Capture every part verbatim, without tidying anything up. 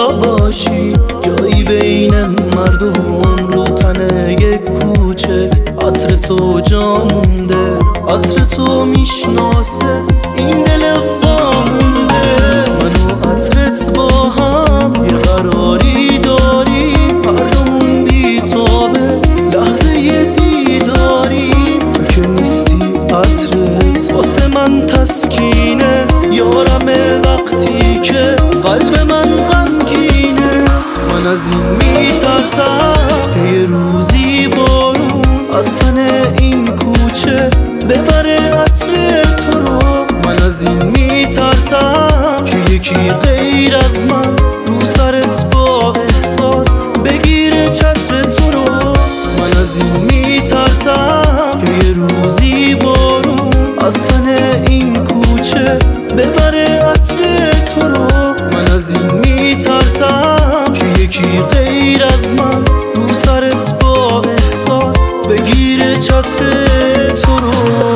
باشی، جایی بین مردم رو تن یک کوچه. عطر تو جا مونده، عطر تو میشناسه این دل وامونده. من و عطرت با هم یه قراری داریم، هر دومون بیتابه لحظه یه دیداریم. تو که نیستی عطرت واسه من تسکینه، یارمه وقتی که قلب من غمگینه. من از این میترسم یه روزی بارون از تن این کوچه ببره عطر تو رو. من از این میترسم که یکی غیر از من رو سرت با احساس بگیره چتر تو رو. من از این میترسم که یه روزی بارون از تن این کوچه ببره عطر تو رو. من از این میترسم که یکی غیر از من رو سرت با احساس بگیره چتر تو رو.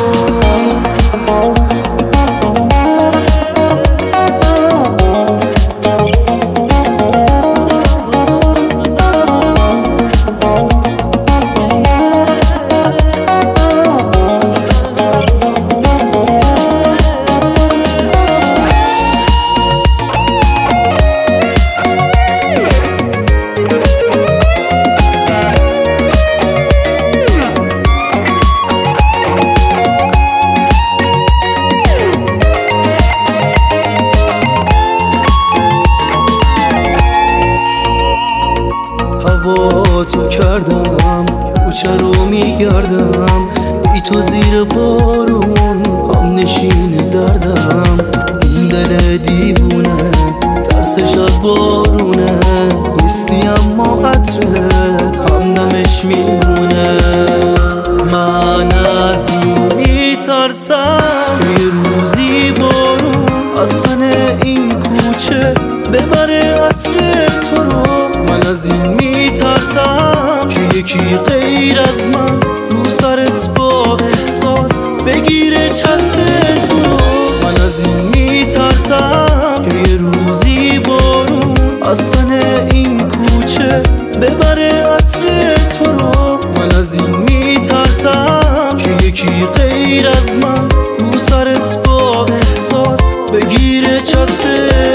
هوا تو کردم کوچه رو میگردم، بی تو زیر بارون هم نشین دردم. این دل دیوونه ترسش از بارونه، نیستی اما عطرت همدمش میمونه. من از این میترسم یه روزی بارون از تن این کوچه ببره عطر تو رو. من از این میترسم که یکی غیر از من رو سرت با احساس بگیره چتر تو رو. من از این میترسم که یه روزی بارون از تن این کوچه ببره عطر تو رو. من از این میترسم که یکی غیر از من رو سرت با احساس بگیره چتر